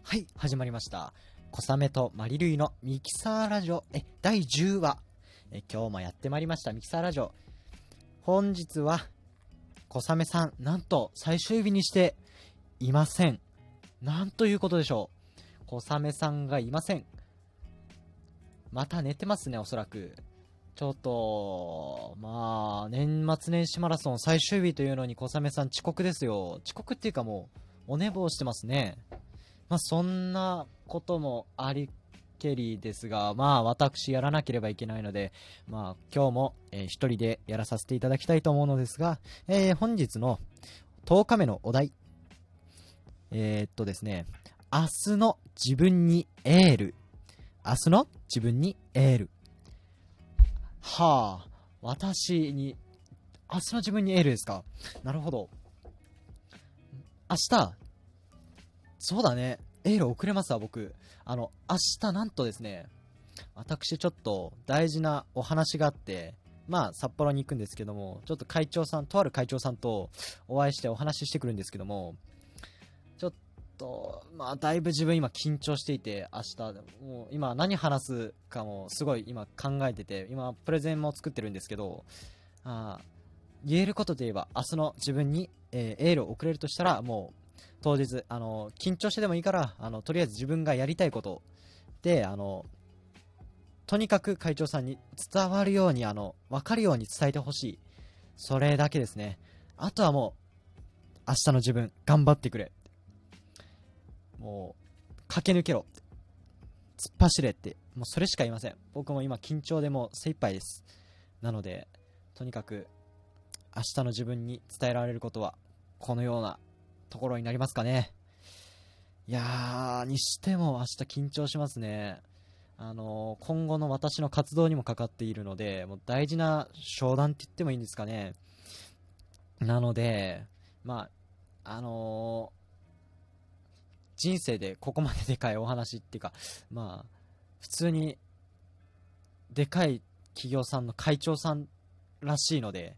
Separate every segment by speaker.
Speaker 1: はい、始まりました。小雨とマリルイのミキサーラジオ第10話今日もやってまいりましたミキサーラジオ。本日は小雨さん、なんと最終日にしていません。なんということでしょう。小雨さんがいません。また寝てますね、おそらく。ちょっと年末年始マラソン最終日というのに小雨さん遅刻ですよ。遅刻っていうかもうお寝坊してますね。そんなこともありけりですが、私やらなければいけないので、今日も、一人でやらさせていただきたいと思うのですが、本日の10日目のお題、ですね、明日の自分にエール。明日の自分にエール。私に、明日の自分にエールですか。なるほど。明日、そうだね。エール送れますわ、僕。明日なんとですね、私ちょっと大事なお話があって、札幌に行くんですけども、ちょっととある会長さんとお会いしてお話ししてくるんですけども、ちょっと、だいぶ自分今緊張していて、明日、もう今何話すかもすごい今考えてて、今プレゼンも作ってるんですけど、言えることといえば、明日の自分に、エールを送れるとしたら、もう、当日、緊張してでもいいから、とりあえず自分がやりたいことで、とにかく会長さんに伝わるように、分かるように伝えてほしい。それだけですね。あとはもう、明日の自分、頑張ってくれ。もう、駆け抜けろ。突っ走れって、もうそれしか言いません。僕も今緊張でもう精一杯です。なので、とにかく、明日の自分に伝えられることは、このようなところになりますかね。いやー、にしても明日緊張しますね。今後の私の活動にもかかっているので、もう大事な商談って言ってもいいんですかね。なので、人生でここまででかいお話っていうか、普通にでかい企業さんの会長さんらしいので、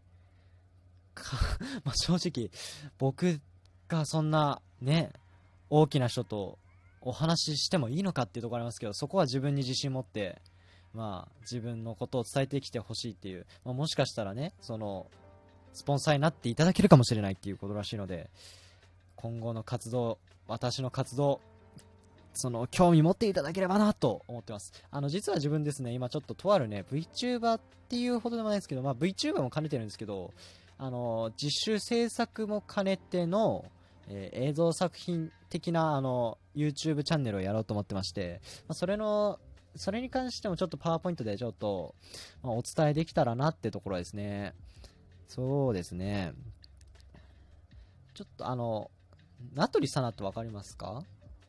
Speaker 1: 正直、僕がそんなね、大きな人とお話ししてもいいのかっていうところありますけど、そこは自分に自信持って、自分のことを伝えてきてほしいっていう、もしかしたらね、その、スポンサーになっていただけるかもしれないっていうことらしいので、今後の活動、私の活動、その、興味持っていただければなと思ってます。実は自分ですね、今ちょっととあるね、VTuber っていうほどでもないですけど、VTuber も兼ねてるんですけど、自主制作も兼ねての、映像作品的なYouTube チャンネルをやろうと思ってまして、それに関してもちょっとパワーポイントでちょっと、お伝えできたらなってところですね。そうですね。ちょっと名取さなってわかりますか？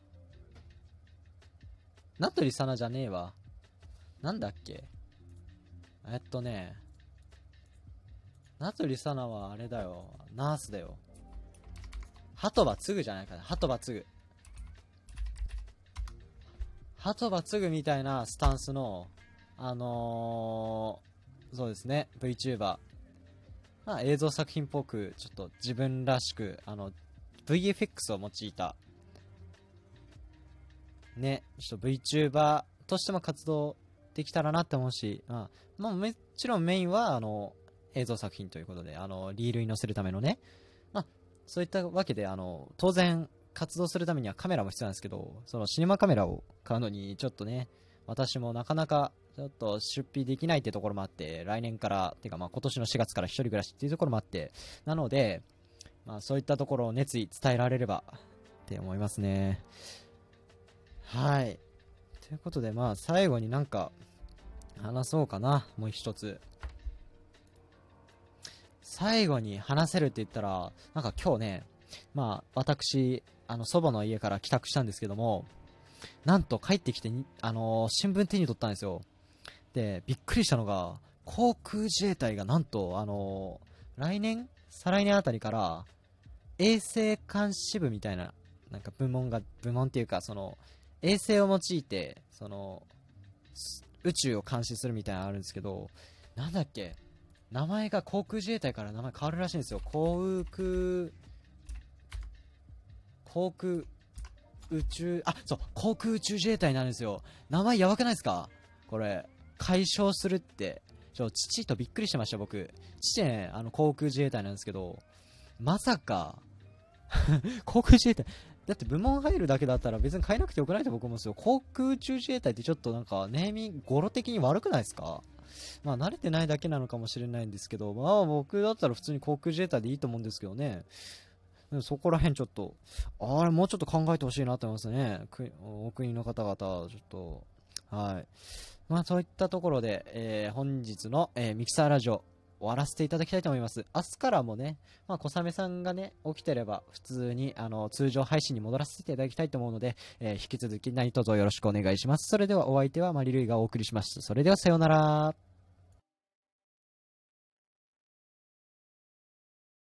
Speaker 1: 名取さなじゃねえわ。なんだっけ？名取さなはあれだよ。ナースだよ。鳩場つぐじゃないかな。鳩場つぐ。鳩場つぐみたいなスタンスの、そうですね、VTuber。映像作品っぽく、ちょっと自分らしく、VFX を用いた、ね、ちょっと VTuber としても活動できたらなって思うし、もちろんメインは、映像作品ということで、リールに載せるためのね、そういったわけで、当然、活動するためにはカメラも必要なんですけど、そのシネマカメラを買うのに、ちょっとね、私もなかなか、ちょっと出費できないってところもあって、来年から、てか今年の4月から一人暮らしっていうところもあって、なので、そういったところを熱意伝えられればって思いますね。はい。ということで、最後になんか、話そうかな。もう一つ。最後に話せるって言ったら、なんか今日ね、私、祖母の家から帰宅したんですけども、なんと帰ってきてに、新聞手に取ったんですよ。で、びっくりしたのが、航空自衛隊がなんと、再来年あたりから、衛星監視部みたいな、なんか部門っていうか、その、衛星を用いて、その、宇宙を監視するみたいなのあるんですけど、なんだっけ、名前が航空自衛隊から名前変わるらしいんですよ。航空そう、航空宇宙自衛隊なんですよ。名前やばくないですかこれ。解消するって。父とびっくりしてました、僕。父ね、航空自衛隊なんですけど、まさか、航空自衛隊、だって部門入るだけだったら別に変えなくてよくないと僕思うんですよ。航空宇宙自衛隊ってちょっとなんか、ネーミング、語呂的に悪くないですか？まあ慣れてないだけなのかもしれないんですけど、まあ僕だったら普通に航空自衛隊でいいと思うんですけどね。そこら辺ちょっと、あれもうちょっと考えてほしいなと思いますね。お国の方々、ちょっと、はい。まあそういったところで、本日の、ミキサーラジオ終わらせていただきたいと思います。明日からもね、まあ小雨さんがね、起きてれば普通に通常配信に戻らせていただきたいと思うので、引き続き何卒よろしくお願いします。それではお相手はマリルイがお送りしました。それではさようなら。